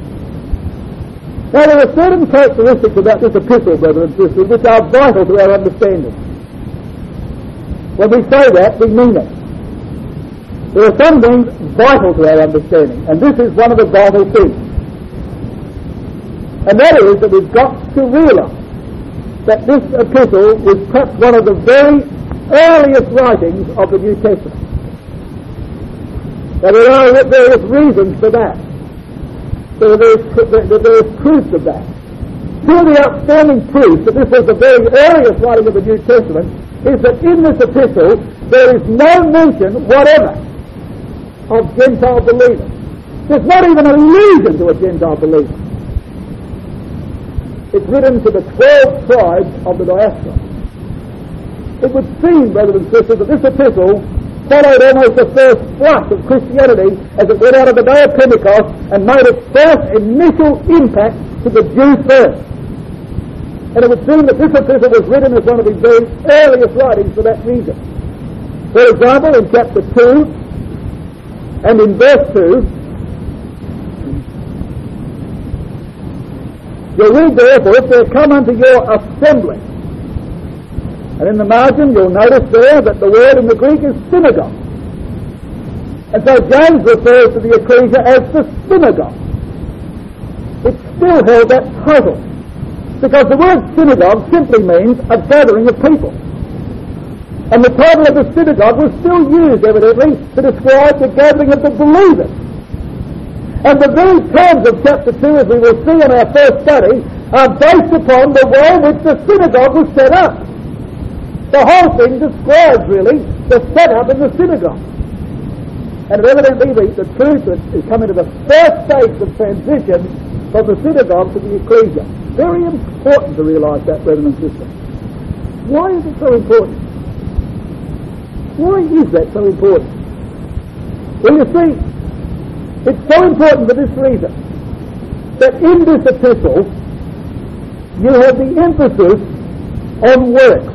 Speaker 1: Now, there are certain characteristics about this epistle, brothers and sisters, which are vital to our understanding. When we say that, we mean it. There are some things vital to our understanding, and this is one of the vital things. And that is that we've got to realize that this epistle was perhaps one of the very earliest writings of the New Testament. Now, there are various reasons for that. There are various proofs of that. Two of the outstanding proofs that this was the very earliest writing of the New Testament is that in this epistle there is no mention whatever of Gentile believers. There's not even an allusion to a Gentile believer. It's written to the 12 tribes of the diaspora. It would seem, brothers and sisters, that this epistle followed almost the first flush of Christianity as it went out of the day of Pentecost and made its first initial impact to the Jews first. And it would seem that this epistle was written as one of the very earliest writings for that reason. For example, in chapter 2 and in verse 2, you read therefore, if they come unto your assembly. And in the margin you'll notice there that the word in the Greek is synagogue. And so James refers to the ecclesia as the synagogue. It still held that title, because the word synagogue simply means a gathering of people. And the title of the synagogue was still used, evidently, to describe the gathering of the believers. And the very terms of chapter 2, as we will see in our first study, are based upon the way in which the synagogue was set up. The whole thing describes, really, the setup in the synagogue. And evidently the truth is coming to the first stage of transition from the synagogue to the ecclesia. Very important to realise that, brethren and sisters. Why is it so important? Why is that so important? Well, you see, it's so important for this reason, that in this epistle you have the emphasis on works.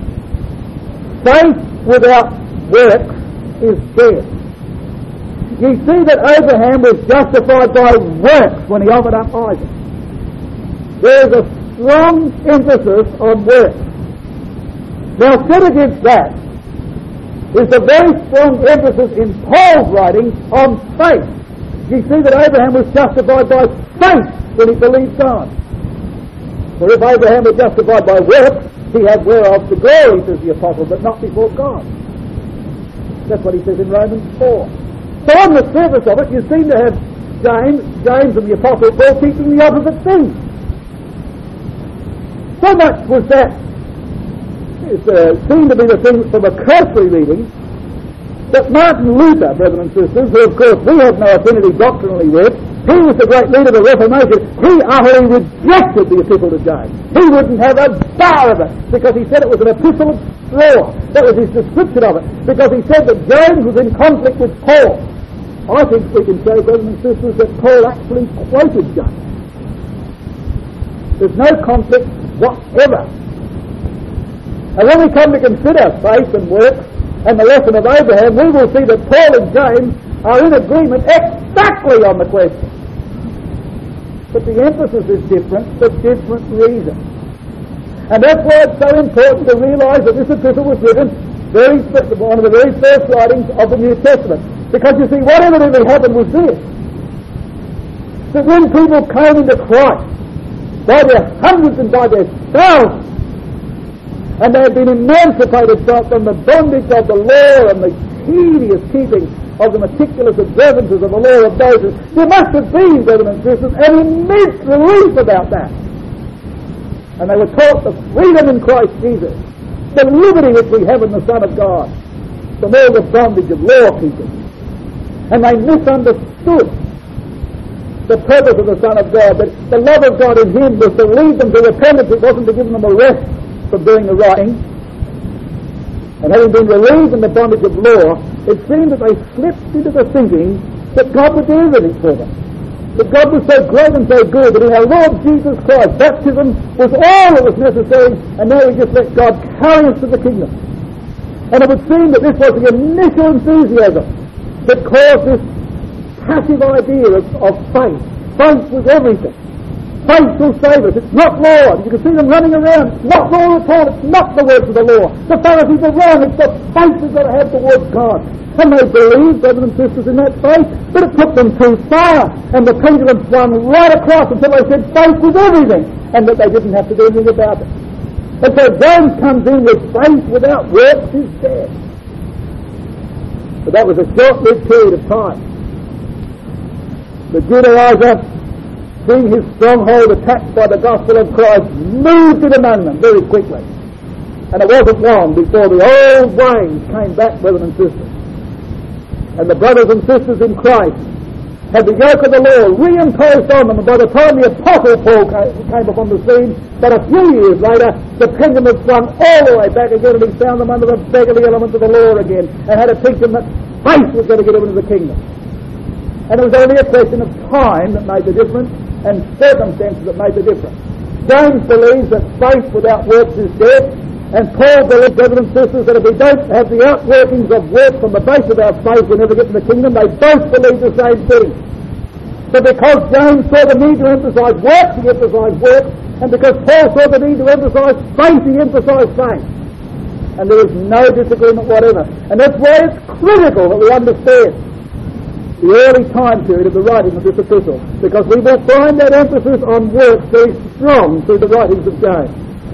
Speaker 1: Faith without works is dead. You see that Abraham was justified by works when he offered up Isaac. There is a strong emphasis on works. Now, set against that is a very strong emphasis in Paul's writings on faith. You see that Abraham was justified by faith when he believed God. For if Abraham was justified by works, he had whereof to glory, says the apostle, but not before God. That's what he says in Romans 4. So on the surface of it, you seem to have James and the apostle Paul teaching the opposite thing. So much was that seemed to be the thing from a cursory reading that Martin Luther, brethren and sisters, who of course we have no affinity doctrinally with, he was the great leader of the Reformation. He utterly rejected the epistle to James. He wouldn't have a bar of it because he said it was an epistle of straw. That was his description of it, because he said that James was in conflict with Paul. I think we can say, brothers and sisters, that Paul actually quoted James. There's no conflict whatever. And when we come to consider faith and works and the lesson of Abraham, we will see that Paul and James are in agreement exactly on the question. But the emphasis is different for different reasons. And that's why it's so important to realise that this epistle was written one of the very first writings of the New Testament. Because you see, what evidently happened was this: that when people came into Christ, by their hundreds and by their thousands, and they had been emancipated from the bondage of the law and the tedious keeping of the meticulous observances of the law of Moses, there must have been, brethren and sisters, an immense relief about that. And they were taught the freedom in Christ Jesus, the liberty which we have in the Son of God, from all the bondage of law keeping. And they misunderstood the purpose of the Son of God, that the love of God in Him was to lead them to repentance. It wasn't to give them a rest from doing the right thing. And having been relieved in the bondage of law, it seemed that they slipped into the thinking that God would do everything for them. That God was so great and so good that in our Lord Jesus Christ, baptism was all that was necessary, and now we just let God carry us to the kingdom. And it would seem that this was the initial enthusiasm that caused this passive idea of faith. Faith was everything. Faith will save us. It's not law. You can see them running around. It's not law at all. It's not the works of the law. The Pharisees are wrong. It's the faith we've got to have towards God. And they believed, brothers and sisters, in that faith, but it took them too far. And the pendulum swung right across until they said faith was everything, and that they didn't have to do anything about it. And so James comes in with faith without works is dead. But that was a short-lived period of time. The Judaizer, seeing his stronghold attacked by the gospel of Christ, moved in among them very quickly. And it wasn't long before the old ways came back, brothers and sisters. And the brothers and sisters in Christ had the yoke of the law reimposed on them. And by the time the Apostle Paul came upon the scene, but a few years later, the pendulum swung all the way back again, and he found them under the beggarly elements of the law again, and had to teach them that faith was going to get them into the kingdom. And it was only a question of time that made the difference, and circumstances that made the difference. James believes that faith without works is dead, And Paul believes, brothers and sisters, that if we don't have the outworkings of works on the base of our faith, we'll never get to the kingdom. They both believe the same thing. But because James saw the need to emphasize works, he emphasized works. And because Paul saw the need to emphasize faith, he emphasized faith. And there is no disagreement whatever. And that's why it's critical that we understand the early time period of the writing of this epistle, because we will find that emphasis on works very strong through the writings of James.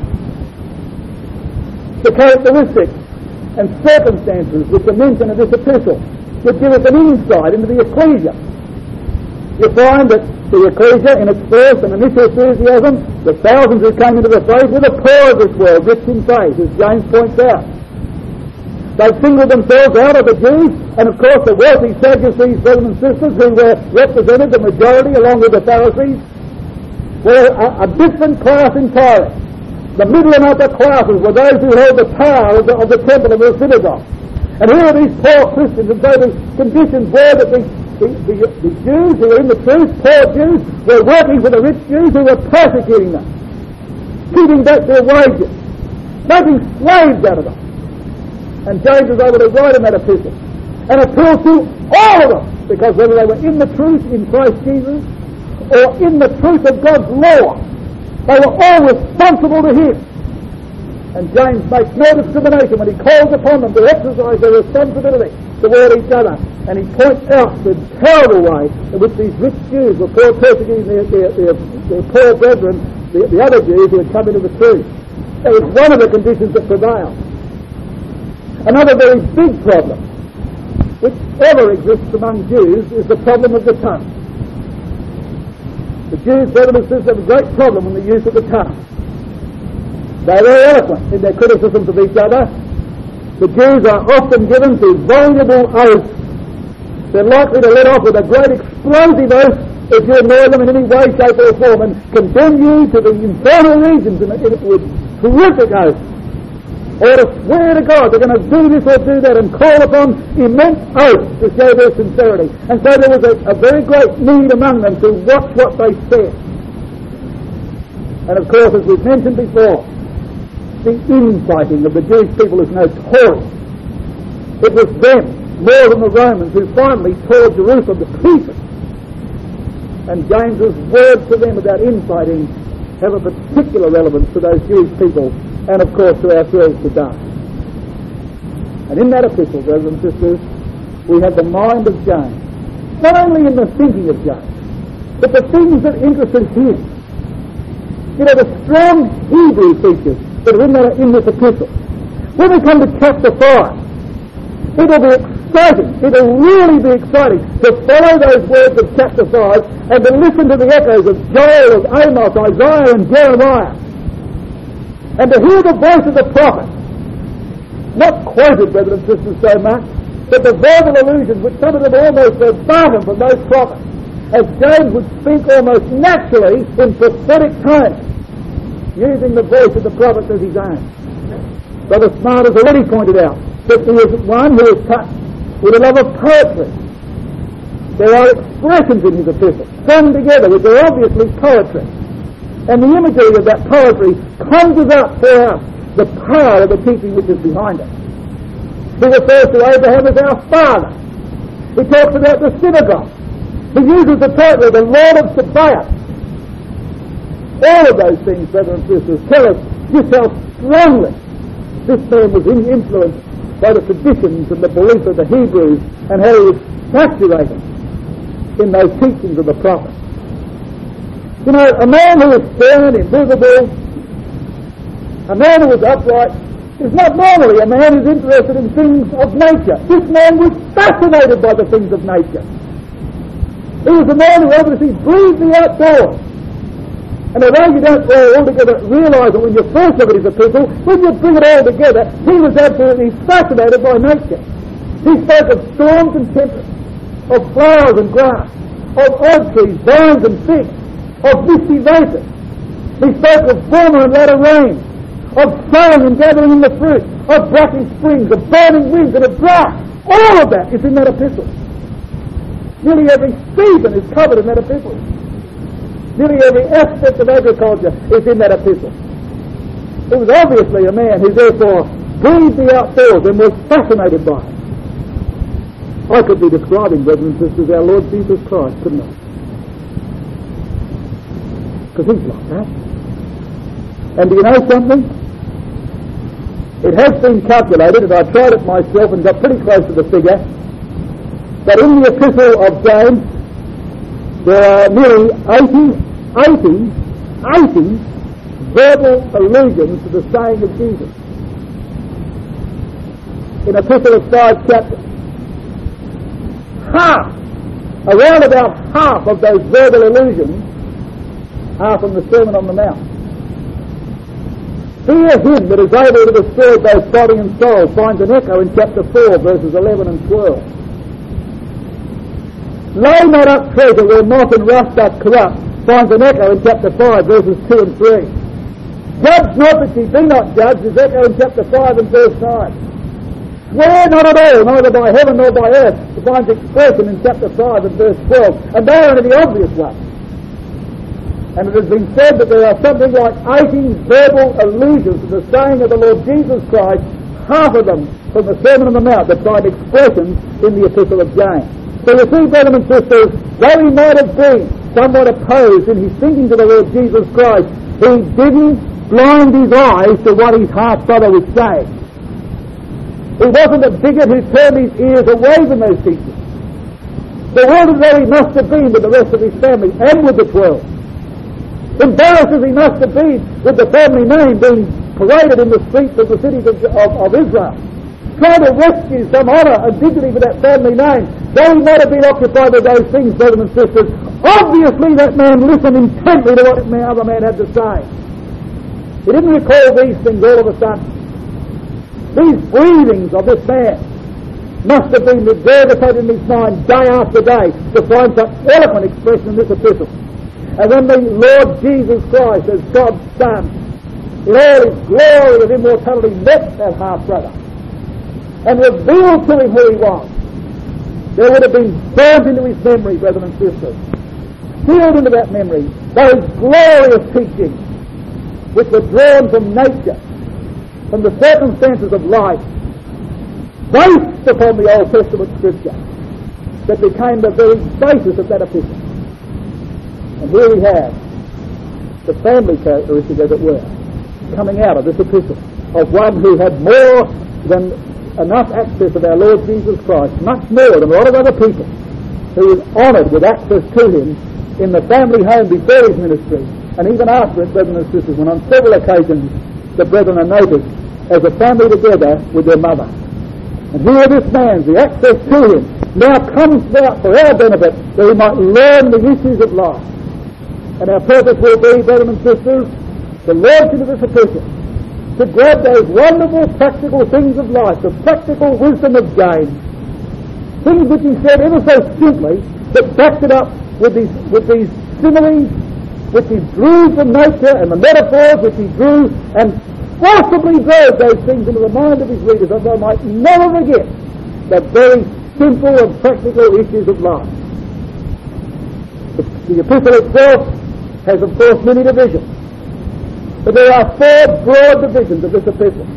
Speaker 1: The characteristics and circumstances which are mentioned in this epistle would give us an insight into the ecclesia. You find that the ecclesia, in its first and initial enthusiasm, the thousands who came into the faith were the poor of this world, rich in faith, as James points out. They singled themselves out of the Jews, and of course the wealthy Sadducees, brothers and sisters, who were represented the majority along with the Pharisees, were a different class entirely. The middle and upper classes were those who held the power of the temple and the synagogue. And here are these poor Christians, and so the conditions were that the Jews who were in the truth, poor Jews, were working for the rich Jews who were persecuting them, keeping back their wages, making slaves out of them. And James was able to write in that epistle and appeal to all of them, because whether they were in the truth in Christ Jesus or in the truth of God's law, they were all responsible to him. And James makes no discrimination when he calls upon them to exercise their responsibility toward each other. And he points out the terrible way in which these rich Jews were persecuting their poor brethren, the other Jews who had come into the truth. That was one of the conditions that prevailed. Another very big problem which ever exists among Jews is the problem of the tongue. The Jews, brothers and sisters, have a great problem in the use of the tongue. They're very eloquent in their criticisms of each other. The Jews are often given to voluble oaths. They're likely to let off with a great explosive oath if you annoy them in any way, shape or form, and condemn you to the infernal regions with horrific oaths. Or to swear to God they're going to do this or do that and call upon immense oaths to show their sincerity. And so there was a very great need among them to watch what they said. And of course, as we've mentioned before, the infighting of the Jewish people is notorious. It was them, more than the Romans, who finally tore Jerusalem to pieces. And James's words to them about infighting have a particular relevance to those Jewish people, and of course to ourselves today. And in that epistle, brothers and sisters, we have the mind of James, not only in the thinking of James, but the things that interested him. You know, the strong Hebrew features that are in this epistle. When we come to chapter 5, it'll be exciting, it'll really be exciting to follow those words of chapter 5 and to listen to the echoes of Joel, of Amos, Isaiah and Jeremiah, and to hear the voice of the prophet, not quoted, brothers and sisters, so much, but the verbal allusions which some of them almost verbatim from those prophets, as James would speak almost naturally in prophetic tones, using the voice of the prophet as his own. Brother Smart has already pointed out that he is one who is touched with a love of poetry. There are expressions in his epistle, strung together, which are obviously poetry. And the imagery of that poetry conjures up for us the power of the teaching which is behind it. He refers to Abraham as our father. He talks about the synagogue. He uses the title of the Lord of Sabaoth. All of those things, brothers and sisters, tell us just how strongly this man was influenced by the traditions and the belief of the Hebrews, and how he was saturated in those teachings of the prophet. You know, a man who is stern, immovable, a man who is upright, is not normally a man who's interested in things of nature. This man was fascinated by the things of nature. He was a man who obviously breathed the outdoors. And although you don't altogether realise it when you first look at his epistle, when you bring it all together, he was absolutely fascinated by nature. He spoke of storms and tempests, of flowers and grass, of oak trees, vines and figs, of misty vapors. He spoke of former and latter rain, of sowing and gathering in the fruit, of brackish springs, of burning winds and of drought. All of that is in that epistle. Nearly every season is covered in that epistle. Nearly every aspect of agriculture is in that epistle. He was obviously a man who therefore breathed the outdoors and was fascinated by it. I could be describing, brothers and sisters, our Lord Jesus Christ, couldn't I? Because he's like that. And do you know something? It has been calculated, and I tried it myself and got pretty close to the figure, that in the epistle of James there are nearly 80 verbal allusions to the saying of Jesus. In epistle of 5 chapters, around about half of those verbal allusions are from the Sermon on the Mount. Fear him that is able to destroy both body and soul finds an echo in chapter 4 verses 11 and 12. Lay not up treasure where moth and rust doth corrupt finds an echo in chapter 5 verses 2 and 3. Judge not that ye be not judged is echo in chapter 5 and verse 9. Swear not at all, neither by heaven nor by earth, finds expression in chapter 5 and verse 12. And they are only the obvious ones. And it has been said that there are something like 80 verbal allusions to the saying of the Lord Jesus Christ, half of them from the Sermon on the Mount that find expression in the Epistle of James. So you see, brothers and sisters, though he might have been somewhat opposed in his thinking to the Lord Jesus Christ, he didn't blind his eyes to what his half-brother was saying. He wasn't a bigot who turned his ears away from those teachings. Bewildered though he must have been with the rest of his family and with the 12. Embarrassed as he must have been with the family name being paraded in the streets of the cities of Israel. Trying to rescue some honour and dignity for that family name. Though he might have been occupied with those things, brothers and sisters, obviously that man listened intently to what the other man had to say. He didn't recall these things all of a sudden. These breathings of this man must have been regurgitated in his mind day after day to find such eloquent expression in this epistle. And when the Lord Jesus Christ, as God's Son, in all his glory of immortality, met that half-brother and revealed to him who he was, there would have been burnt into his memory, brothers and sisters, sealed into that memory, those glorious teachings which were drawn from nature, from the circumstances of life, based upon the Old Testament Scripture, that became the very basis of that epistle. And here we have the family characteristic, as it were, coming out of this epistle, of one who had more than enough access of our Lord Jesus Christ, much more than a lot of other people, who was honoured with access to him in the family home before his ministry, and even after it, brothers and sisters, when on several occasions the brethren are noticed as a family together with their mother. And here this man, the access to him, now comes out for our benefit, that we might learn the issues of life. And our purpose will be, brothers and sisters, to launch into this epistle, to grab those wonderful practical things of life, the practical wisdom of James, things which he said ever so simply, but backed it up with these similes, which he drew from nature, and the metaphors which he drew, and forcibly drove those things into the mind of his readers, that they might never forget the very simple and practical issues of life. The epistle itself has, of course, many divisions. But there are 4 broad divisions of this epistle.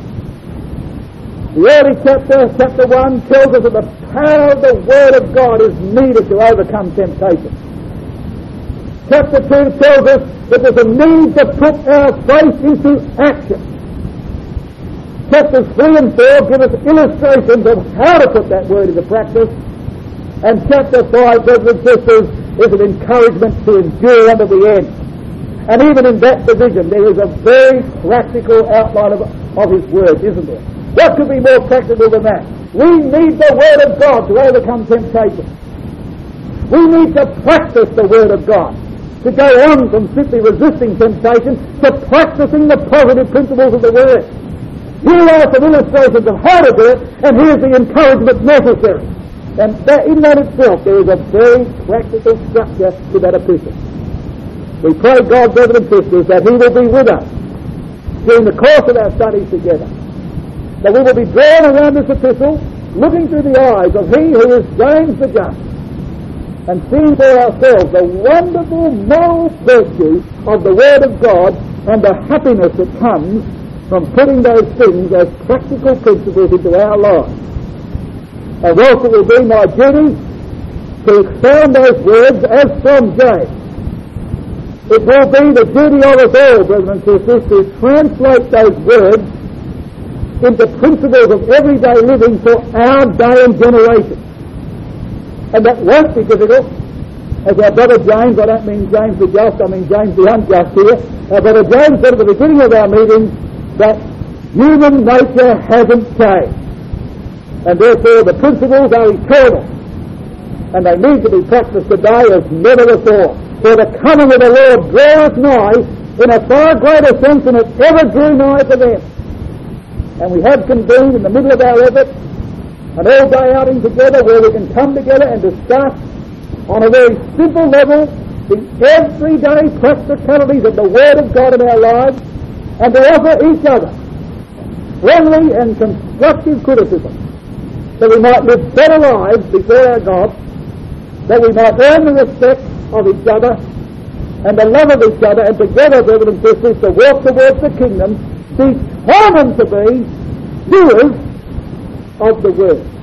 Speaker 1: The early chapter 1, tells us that the power of the Word of God is needed to overcome temptation. Chapter 2 tells us that there's a need to put our faith into action. Chapters 3 and 4 give us illustrations of how to put that Word into practice. And chapter 5, brothers and sisters, is an encouragement to endure unto the end. And even in that division, there is a very practical outline of his words, isn't there? What could be more practical than that? We need the Word of God to overcome temptation. We need to practice the Word of God, to go on from simply resisting temptation to practicing the positive principles of the Word. Here are some illustrations of how to do it, and here's the encouragement necessary. And that, in that itself, there is a very practical structure to that epistle. We pray God, brothers and sisters, that He will be with us during the course of our studies together. That we will be drawn around this epistle, looking through the eyes of He who is James the Just, and seeing for ourselves the wonderful moral virtue of the Word of God and the happiness that comes from putting those things as practical principles into our lives. And whilst it will be my duty to expound those words as from James, it will be the duty of us all, brothers and sisters, to translate those words into principles of everyday living for our day and generation. And that won't be difficult. As our brother James, I don't mean James the just, I mean James the unjust here. Our brother James said at the beginning of our meeting that human nature hasn't changed. And therefore the principles are eternal. And they need to be practiced today as never before. For the coming of the Lord draweth nigh in a far greater sense than it ever drew nigh to them. And we have convened in the middle of our effort an all-day outing together where we can come together and discuss on a very simple level the everyday practicalities of the Word of God in our lives, and to offer each other friendly and constructive criticism, that we might live better lives before our God, that we might earn the respect of each other and the love of each other, and together, brothers and sisters, to walk towards the kingdom, determined to be doers of the Word.